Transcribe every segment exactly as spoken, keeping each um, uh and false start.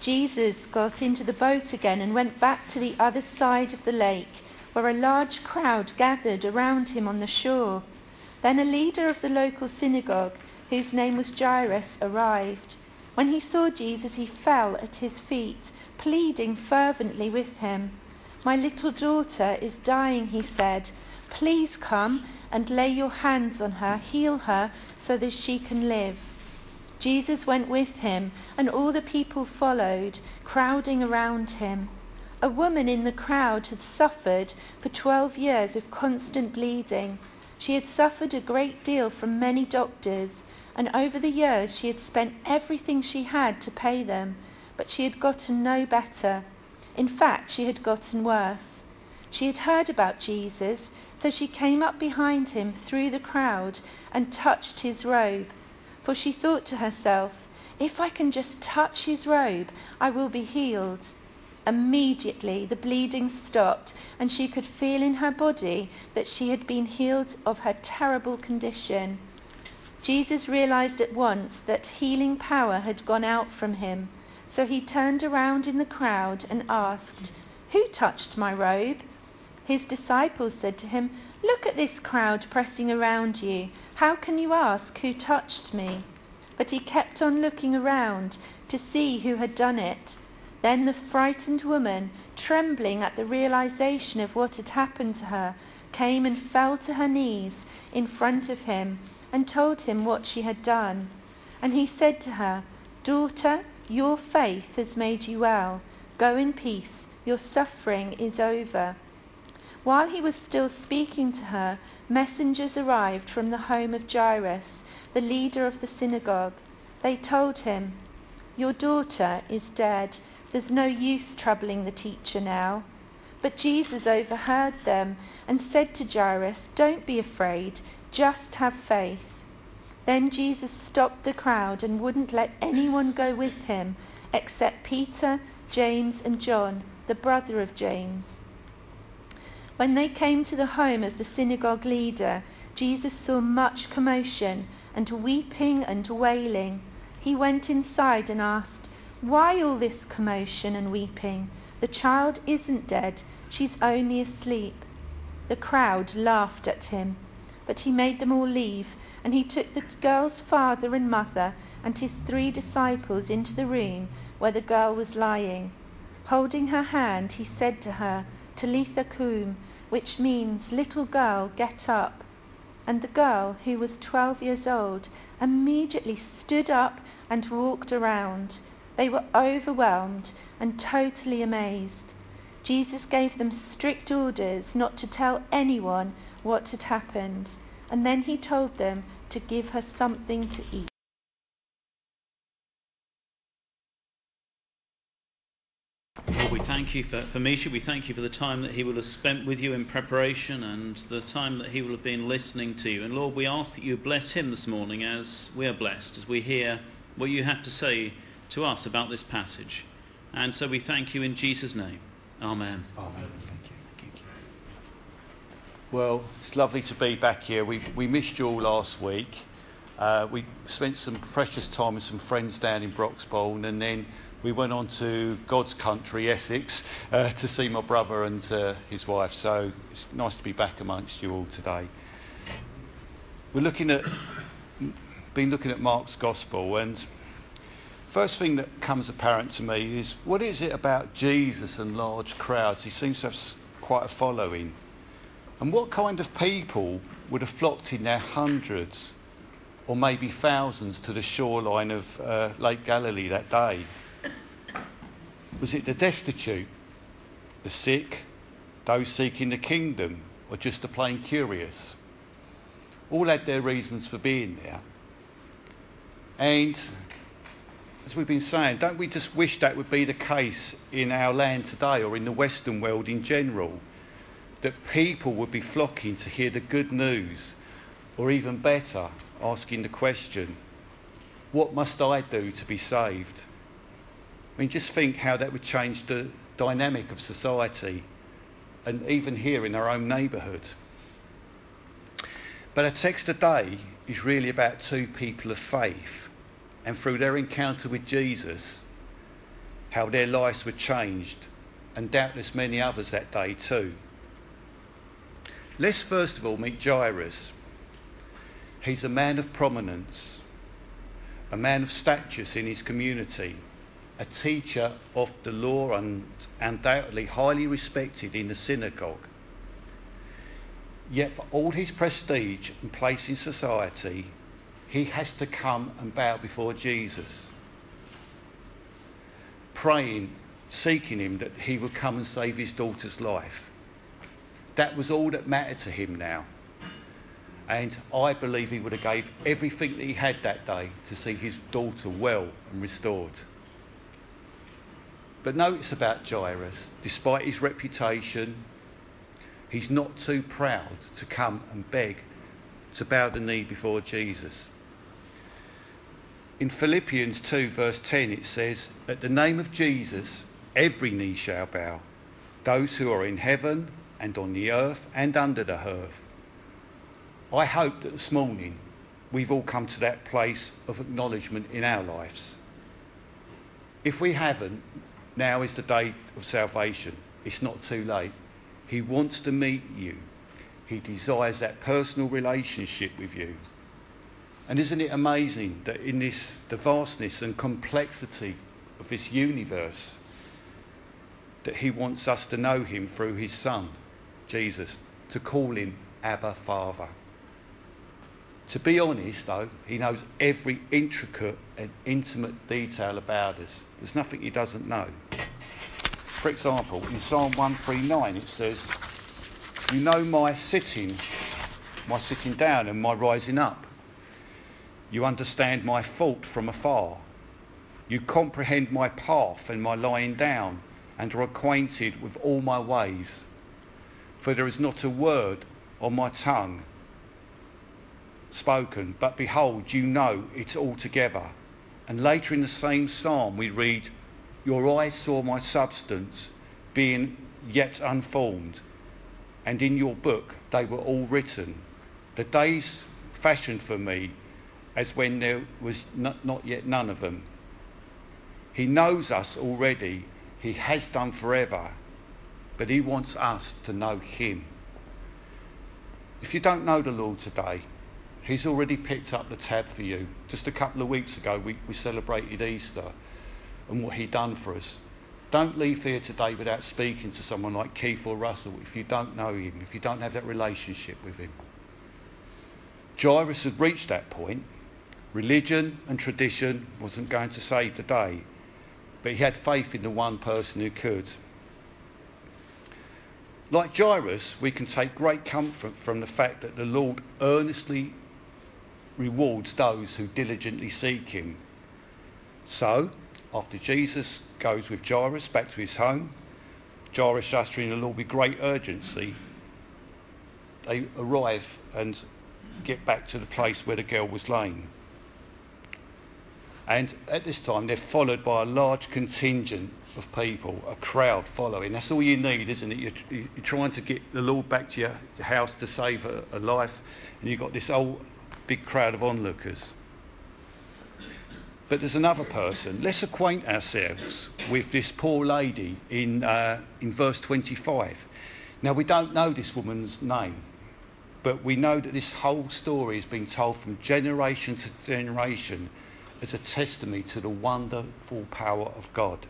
Jesus got into the boat again and went back to the other side of the lake, where a large crowd gathered around him on the shore. Then a leader of the local synagogue, whose name was Jairus, arrived. When he saw Jesus, he fell at his feet, pleading fervently with him. "My little daughter is dying," he said. "Please come and lay your hands on her, heal her, so that she can live." Jesus went with him, and all the people followed, crowding around him. A woman in the crowd had suffered for twelve years with constant bleeding. She had suffered a great deal from many doctors, and over the years she had spent everything she had to pay them, but she had gotten no better. In fact, she had gotten worse. She had heard about Jesus, so she came up behind him through the crowd and touched his robe. For she thought to herself, "If I can just touch his robe, I will be healed." Immediately the bleeding stopped, and she could feel in her body that she had been healed of her terrible condition. Jesus realized at once that healing power had gone out from him, so he turned around in the crowd and asked, "Who touched my robe?" His disciples said to him, "Look at this crowd pressing around you. How can you ask, 'Who touched me?'" But he kept on looking around to see who had done it. Then the frightened woman, trembling at the realization of what had happened to her, came and fell to her knees in front of him and told him what she had done. And he said to her, "Daughter, your faith has made you well. Go in peace. Your suffering is over." While he was still speaking to her, messengers arrived from the home of Jairus, the leader of the synagogue. They told him, "Your daughter is dead. There's no use troubling the teacher now." But Jesus overheard them and said to Jairus, "Don't be afraid, just have faith." Then Jesus stopped the crowd and wouldn't let anyone go with him except Peter, James, and John, the brother of James. When they came to the home of the synagogue leader, Jesus saw much commotion and weeping and wailing. He went inside and asked, "Why all this commotion and weeping? The child isn't dead, she's only asleep." The crowd laughed at him, but he made them all leave, and he took the girl's father and mother and his three disciples into the room where the girl was lying. Holding her hand, he said to her, "Talitha kum," which means, "Little girl, get up." And the girl, who was twelve years old, immediately stood up and walked around. They were overwhelmed and totally amazed. Jesus gave them strict orders not to tell anyone what had happened, and then he told them to give her something to eat. Lord, we thank you for, for Misha. We thank you for the time that he will have spent with you in preparation and the time that he will have been listening to you. And Lord, we ask that you bless him this morning as we are blessed, as we hear what you have to say to us about this passage. And so we thank you in Jesus' name. Amen. Amen. Thank you. Thank you. Well, it's lovely to be back here. We we missed you all last week. Uh, we spent some precious time with some friends down in Broxbourne, and then we went on to God's country, Essex, uh, to see my brother and uh, his wife. So it's nice to be back amongst you all today. We're looking at, been looking at Mark's Gospel, and first thing that comes apparent to me is, what is it about Jesus and large crowds? He seems to have quite a following. And what kind of people would have flocked in their hundreds or maybe thousands to the shoreline of uh, Lake Galilee that day? Was it the destitute, the sick, those seeking the kingdom, or just the plain curious? All had their reasons for being there. And as we've been saying, don't we just wish that would be the case in our land today, or in the Western world in general, that people would be flocking to hear the good news, or even better, asking the question, what must I do to be saved? I mean, just think how that would change the dynamic of society, and even here in our own neighbourhood. But our text today is really about two people of faith, and through their encounter with Jesus, how their lives were changed, and doubtless many others that day too. Let's first of all meet Jairus. He's a man of prominence, a man of status in his community, a teacher of the law and undoubtedly highly respected in the synagogue. Yet for all his prestige and place in society, he has to come and bow before Jesus, praying, seeking him that he would come and save his daughter's life. That was all that mattered to him now. And I believe he would have gave everything that he had that day to see his daughter well and restored. But notice about Jairus, despite his reputation, he's not too proud to come and beg, to bow the knee before Jesus. In Philippians two verse ten it says, "At the name of Jesus, every knee shall bow, those who are in heaven and on the earth and under the earth." I hope that this morning we've all come to that place of acknowledgement in our lives. If we haven't, now is the day of salvation. It's not too late. He wants to meet you. He desires that personal relationship with you. And isn't it amazing that in this, the vastness and complexity of this universe, that he wants us to know him through his Son, Jesus, to call him Abba Father. To be honest though, he knows every intricate and intimate detail about us. There's nothing he doesn't know. For example, in Psalm one thirty-nine it says, "You know my sitting, my sitting down and my rising up. You understand my thought from afar. You comprehend my path and my lying down, and are acquainted with all my ways. For there is not a word on my tongue spoken, but behold, you know it altogether." And later in the same psalm we read, "Your eyes saw my substance, being yet unformed, and in your book they were all written, the days fashioned for me, as when there was not, not yet none of them." He knows us already. He has done forever, but he wants us to know him. If you don't know the Lord today, he's already picked up the tab for you. Just a couple of weeks ago we, we celebrated Easter and what he'd done for us. Don't leave here today without speaking to someone like Keith or Russell if you don't know him, if you don't have that relationship with him. Jairus had reached that point. Religion and tradition wasn't going to save the day, but he had faith in the one person who could. Like Jairus, we can take great comfort from the fact that the Lord earnestly rewards those who diligently seek him. So, after Jesus goes with Jairus back to his home, Jairus ushering the Lord with great urgency, they arrive and get back to the place where the girl was laying. And at this time they're followed by a large contingent of people, a crowd following. That's all you need, isn't it? You're, you're trying to get the Lord back to your house to save a, a life, and you've got this whole big crowd of onlookers. But there's another person. Let's acquaint ourselves with this poor lady in uh, in verse twenty-five. Now we don't know this woman's name, but we know that this whole story has been told from generation to generation as a testimony to the wonderful power of God.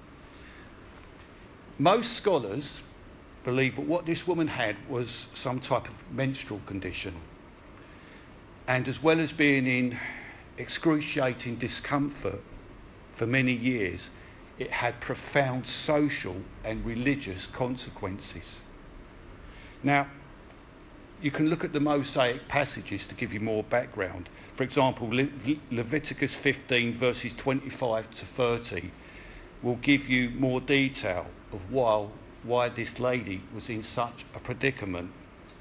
Most scholars believe that what this woman had was some type of menstrual condition, and as well as being in excruciating discomfort for many years, it had profound social and religious consequences. Now, you can look at the Mosaic passages to give you more background. For example, Le- Leviticus fifteen verses twenty-five to thirty will give you more detail of why, why this lady was in such a predicament.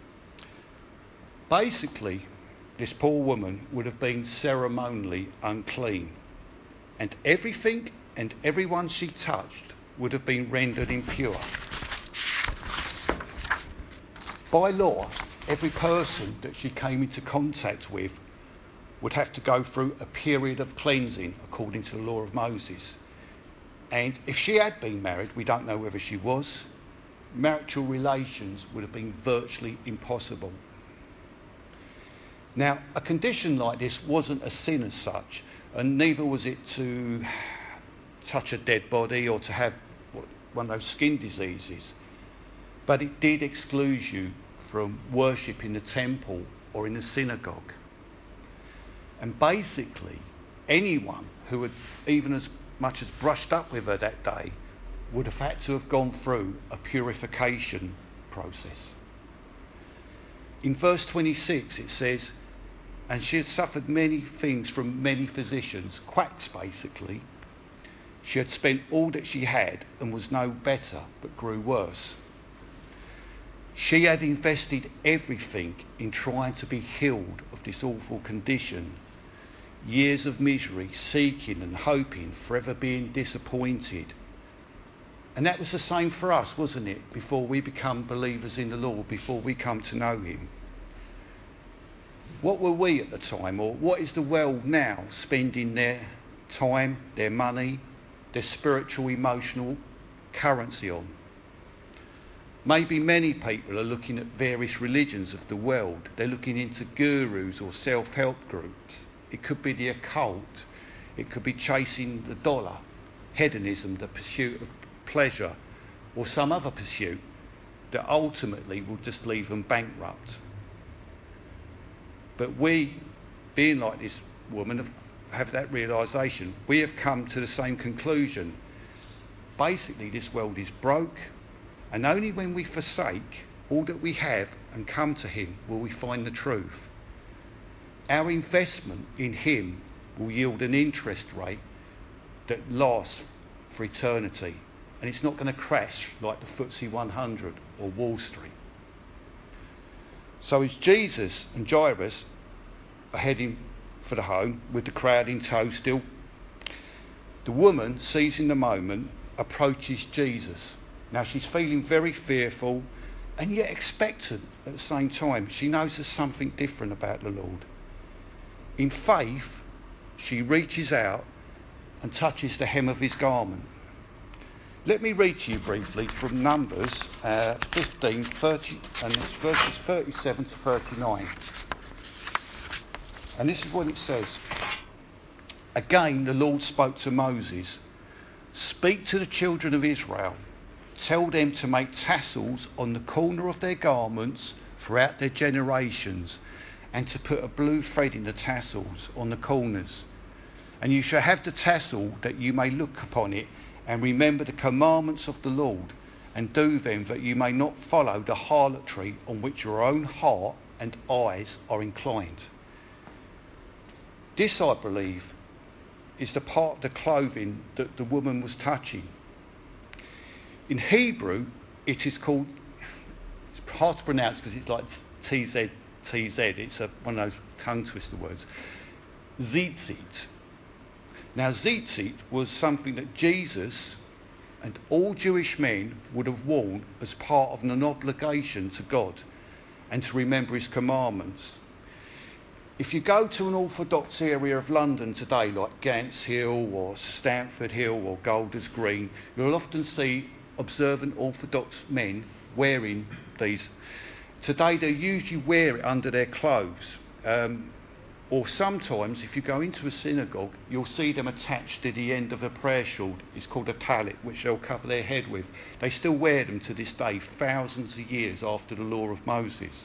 Basically, this poor woman would have been ceremonially unclean, and everything and everyone she touched would have been rendered impure. By law, every person that she came into contact with would have to go through a period of cleansing according to the law of Moses. And if she had been married, we don't know whether she was, marital relations would have been virtually impossible. Now, a condition like this wasn't a sin as such, and neither was it to touch a dead body or to have one of those skin diseases. But it did exclude you from worship in the temple or in the synagogue. And basically, anyone who had even as much as brushed up with her that day would have had to have gone through a purification process. In verse twenty-six it says, and she had suffered many things from many physicians, quacks basically. She had spent all that she had and was no better, but grew worse. She had invested everything in trying to be healed of this awful condition. Years of misery, seeking and hoping, forever being disappointed. And that was the same for us, wasn't it? Before we become believers in the Lord, before we come to know him. What were we at the time, or what is the world now spending their time, their money, their spiritual, emotional currency on? Maybe many people are looking at various religions of the world. They're looking into gurus or self-help groups. It could be the occult. It could be chasing the dollar, hedonism, the pursuit of pleasure, or some other pursuit that ultimately will just leave them bankrupt. But we, being like this woman, have, have that realisation. We have come to the same conclusion. Basically, this world is broke, and only when we forsake all that we have and come to him will we find the truth. Our investment in him will yield an interest rate that lasts for eternity, and it's not going to crash like the F T S E one hundred or Wall Street. So as Jesus and Jairus are heading for the home with the crowd in tow still, the woman, seizing the moment, approaches Jesus. Now she's feeling very fearful and yet expectant at the same time. She knows there's something different about the Lord. In faith, she reaches out and touches the hem of his garment. Let me read to you briefly from Numbers uh, fifteen, thirty, and it's verses thirty-seven to thirty-nine. And this is what it says. Again, the Lord spoke to Moses. Speak to the children of Israel. Tell them to make tassels on the corner of their garments throughout their generations, and to put a blue thread in the tassels on the corners. And you shall have the tassel that you may look upon it and remember the commandments of the Lord, and do them that you may not follow the harlotry on which your own heart and eyes are inclined. This, I believe, is the part of the clothing that the woman was touching. In Hebrew, it is called, it's hard to pronounce because it's like T Z T Z, it's a, one of those tongue twister words, tzitzit. Now tzitzit was something that Jesus and all Jewish men would have worn as part of an obligation to God and to remember his commandments. If you go to an Orthodox area of London today, like Gants Hill or Stamford Hill or Golders Green, you'll often see observant Orthodox men wearing these. Today they usually wear it under their clothes, um, or sometimes if you go into a synagogue you'll see them attached to the end of a prayer shawl. It's called a talit, which they'll cover their head with. They still wear them to this day, thousands of years after the law of Moses.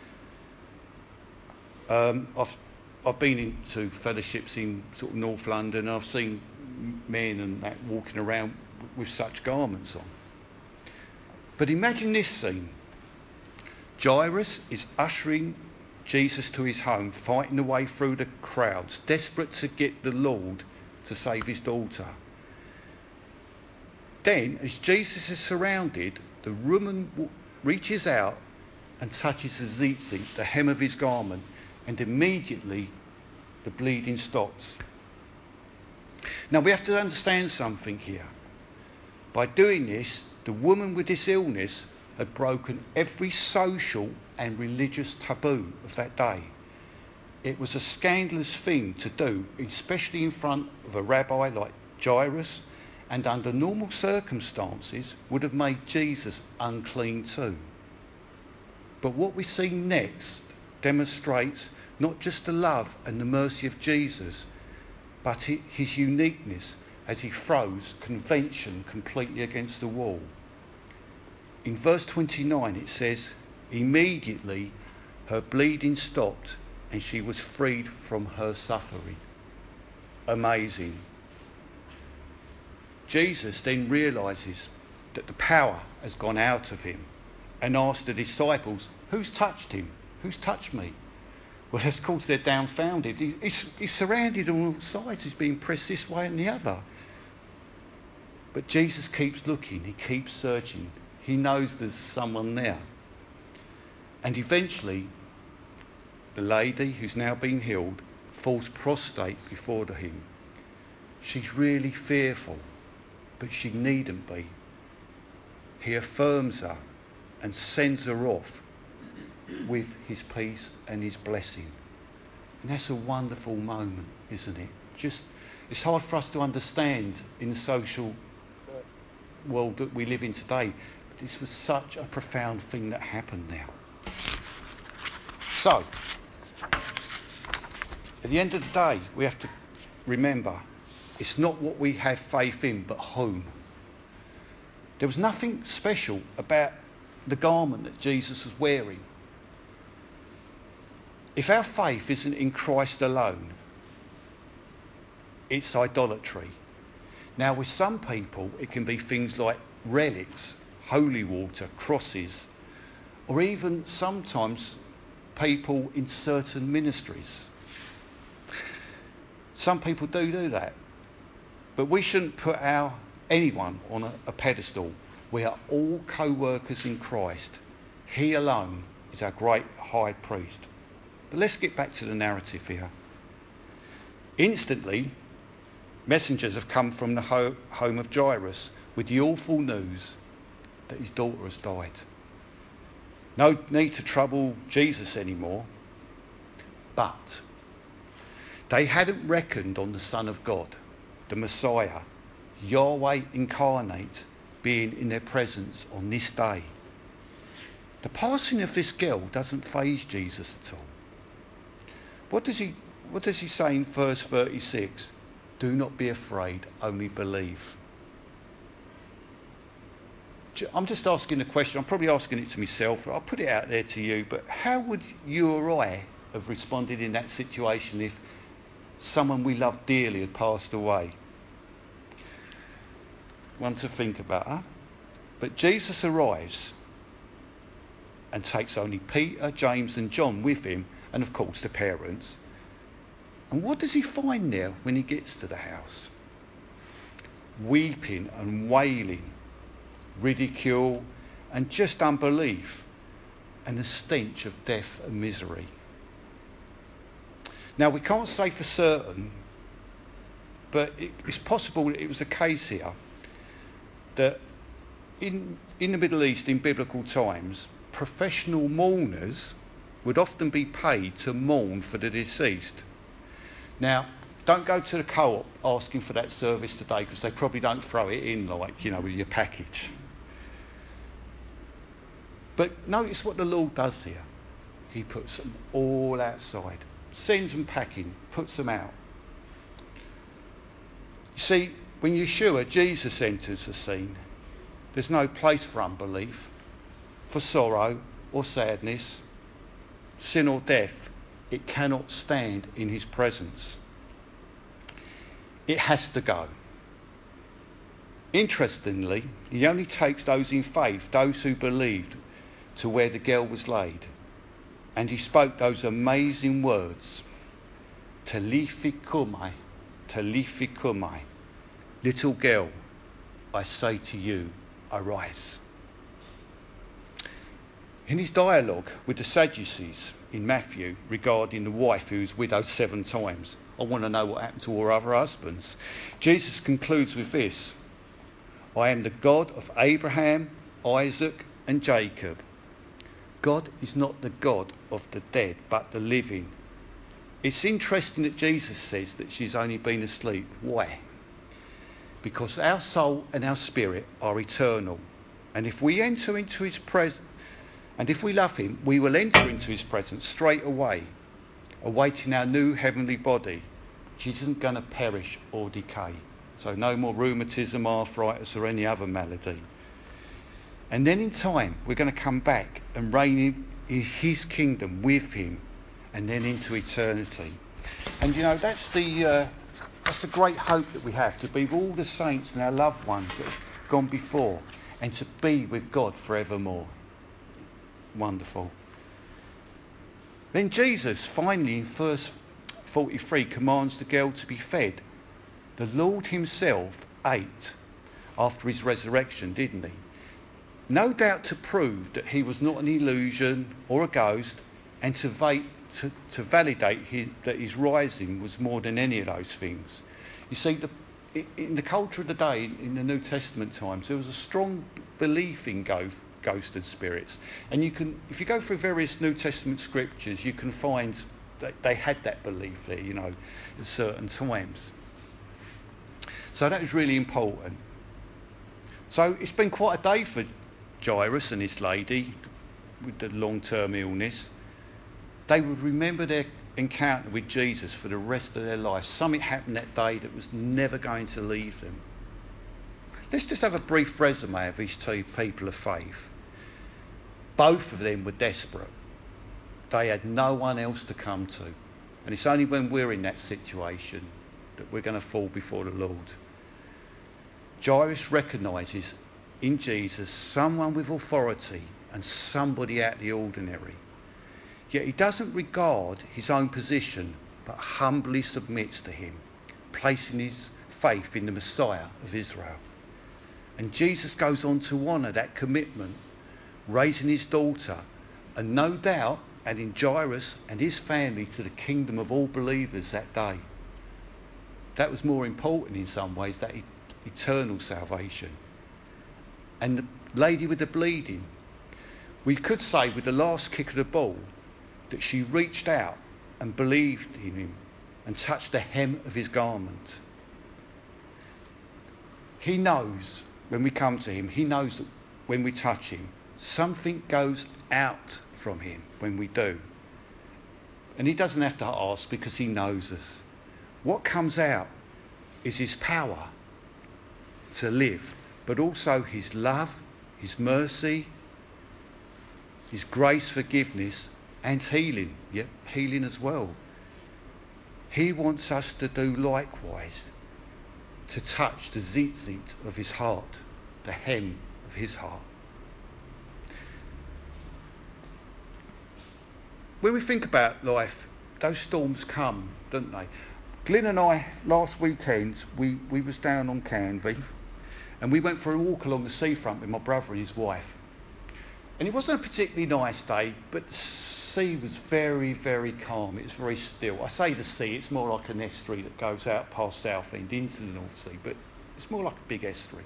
Um, I've I've been into fellowships in sort of North London, and I've seen men and that walking around with such garments on. But imagine this scene. Jairus is ushering Jesus to his home, fighting the way through the crowds, desperate to get the Lord to save his daughter. Then, as Jesus is surrounded, the woman reaches out and touches the tzitzit, the hem of his garment, and immediately the bleeding stops. Now we have to understand something here. By doing this, the woman with this illness had broken every social and religious taboo of that day. It was a scandalous thing to do, especially in front of a rabbi like Jairus, and under normal circumstances would have made Jesus unclean too. But what we see next demonstrates not just the love and the mercy of Jesus, but his uniqueness as he throws convention completely against the wall. In verse twenty-nine it says, immediately her bleeding stopped and she was freed from her suffering. Amazing. Jesus then realises that the power has gone out of him and asks the disciples, who's touched him? Who's touched me? Well, of course, they're dumbfounded. He, he's, he's surrounded on all sides. He's being pressed this way and the other. But Jesus keeps looking. He keeps searching. He knows there's someone there. And eventually, the lady who's now been healed falls prostrate before him. She's really fearful, but she needn't be. He affirms her and sends her off with his peace and his blessing. And that's a wonderful moment, isn't it? Just, it's hard for us to understand in the social world that we live in today. But this was such a profound thing that happened now. So, at the end of the day, we have to remember, it's not what we have faith in, but whom. There was nothing special about the garment that Jesus was wearing. If our faith isn't in Christ alone, it's idolatry. Now, with some people, it can be things like relics, holy water, crosses, or even sometimes people in certain ministries. Some people do do that. But we shouldn't put our anyone on a, a pedestal. We are all co-workers in Christ. He alone is our great high priest. But let's get back to the narrative here. Instantly, messengers have come from the ho- home of Jairus with the awful news that his daughter has died. No need to trouble Jesus anymore. But they hadn't reckoned on the Son of God, the Messiah, Yahweh incarnate, being in their presence on this day. The passing of this girl doesn't faze Jesus at all. What does he what does he say in verse thirty-six? Do not be afraid, only believe. I'm just asking the question. I'm probably asking it to myself. I'll put it out there to you. But how would you or I have responded in that situation if someone we loved dearly had passed away? One to think about, huh? But Jesus arrives and takes only Peter, James and John with him, and of course the parents. And what does he find there when he gets to the house? Weeping and wailing, ridicule and just unbelief, and the stench of death and misery. Now, we can't say for certain, but it, it's possible that it was a case here that in, in the Middle East, in biblical times, professional mourners would often be paid to mourn for the deceased. Now, don't go to the co-op asking for that service today, because they probably don't throw it in like, you know, with your package. But notice what the Lord does here. He puts them all outside, sends them packing, puts them out. You see, when Yeshua, Jesus, enters the scene, there's no place for unbelief, for sorrow or sadness, sin or death. It cannot stand in his presence. It has to go. Interestingly, he only takes those in faith, those who believed, to where the girl was laid. And he spoke those amazing words, Talitha cumi, Talitha cumi. Little girl, I say to you, arise. In his dialogue with the Sadducees in Matthew regarding the wife who was widowed seven times, I want to know what happened to her other husbands. Jesus concludes with this: I am the God of Abraham, Isaac and Jacob. God is not the God of the dead, but the living. It's interesting that Jesus says that she's only been asleep. Why? because our soul and our spirit are eternal. And if we enter into his presence, and if we love him, we will enter into his presence straight away, awaiting our new heavenly body, which isn't going to perish or decay. So no more rheumatism, arthritis, or any other malady. And then in time, we're going to come back and reign in, in his kingdom with him, and then into eternity. And you know, that's the uh, that's the great hope that we have, to be with all the saints and our loved ones that have gone before, and to be with God forevermore. Wonderful. Then Jesus, finally in verse forty-three, commands the girl to be fed. The Lord himself ate after his resurrection, didn't he? No doubt to prove that he was not an illusion or a ghost, and to, va- to, to validate his, that his rising was more than any of those things. You see, the, in the culture of the day, in the New Testament times, there was a strong belief in ghosts. Ghosts and spirits, and you can, if you go through various New Testament scriptures, you can find that they had that belief there, you know, at certain times. So that was really important. So it's been quite a day for Jairus and this lady with the long-term illness. They would remember their encounter with Jesus for the rest of their life. Something happened that day that was never going to leave them. Let's just have a brief resume of these two people of faith. Both of them were desperate. They had no one else to come to. And it's only when we're in that situation that we're going to fall before the Lord. Jairus recognises in Jesus someone with authority and somebody out of the ordinary. Yet he doesn't regard his own position, but humbly submits to him, placing his faith in the Messiah of Israel. And Jesus goes on to honour that commitment, raising his daughter, and no doubt adding Jairus and his family to the kingdom of all believers that day. That was more important in some ways, that e- eternal salvation. And the lady with the bleeding, we could say with the last kick of the ball, that she reached out and believed in him and touched the hem of his garment. He knows when we come to him, he knows that when we touch him, something goes out from him when we do. And he doesn't have to ask, because he knows us. What comes out is his power to live, but also his love, his mercy, his grace, forgiveness, and healing. Yep, healing as well. He wants us to do likewise, to touch the zitzit of his heart, the hem of his heart. When we think about life, those storms come, don't they? Glyn and I, last weekend, we, we was down on Canvey, and we went for a walk along the seafront with my brother and his wife. And it wasn't a particularly nice day, but the sea was very, very calm. It was very still. I say the sea, it's more like an estuary that goes out past Southend into the North Sea, but it's more like a big estuary.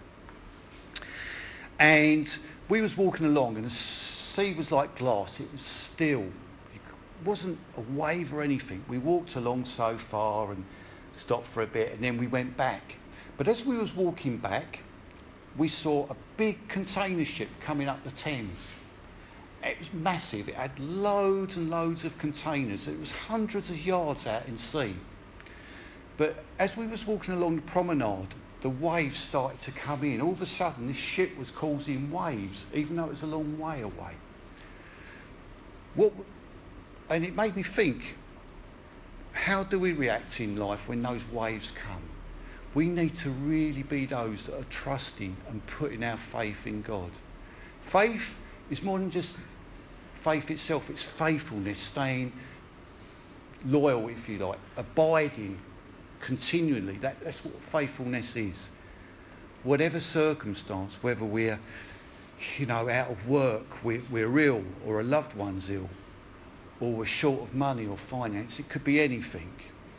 And we was walking along, and the sea was like glass. It was still. It wasn't a wave or anything. We walked along so far and stopped for a bit, and then we went back. But as we was walking back, we saw a big container ship coming up the Thames. It was massive. It had loads and loads of containers. It was hundreds of yards out in sea. But as we was walking along the promenade, the waves started to come in. All of a sudden, this ship was causing waves, even though it was a long way away. What, and it made me think, how do we react in life when those waves come? We need to really be those that are trusting and putting our faith in God. Faith is more than just faith itself. It's faithfulness, staying loyal, if you like, abiding continually. That, that's what faithfulness is. Whatever circumstance, whether we're, you know, out of work, we're, we're ill, or a loved one's ill, or we're short of money or finance, it could be anything.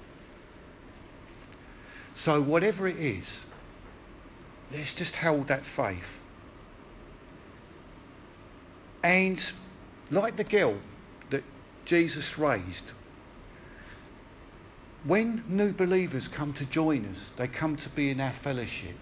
So whatever it is, let's just hold that faith. And like the girl that Jesus raised, when new believers come to join us, they come to be in our fellowship.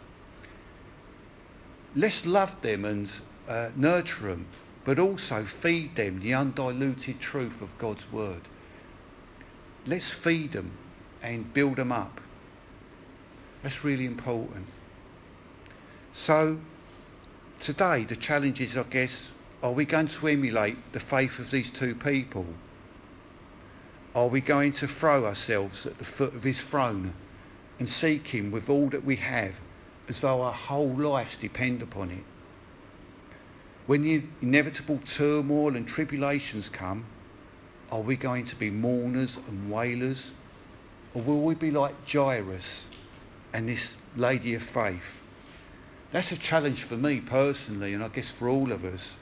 Let's love them and uh, nurture them, but also feed them the undiluted truth of God's word. Let's feed them and build them up. That's really important. So today the challenge is, I guess, are we going to emulate the faith of these two people? Are we going to throw ourselves at the foot of his throne and seek him with all that we have, as though our whole lives depend upon it? When the inevitable turmoil and tribulations come, are we going to be mourners and wailers? Or will we be like Jairus and this lady of faith? That's a challenge for me personally, and I guess for all of us.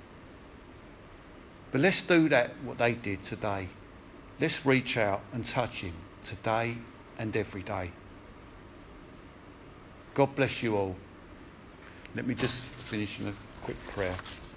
But let's do that, what they did today. Let's reach out and touch him today and every day. God bless you all. Let me just finish in a quick prayer.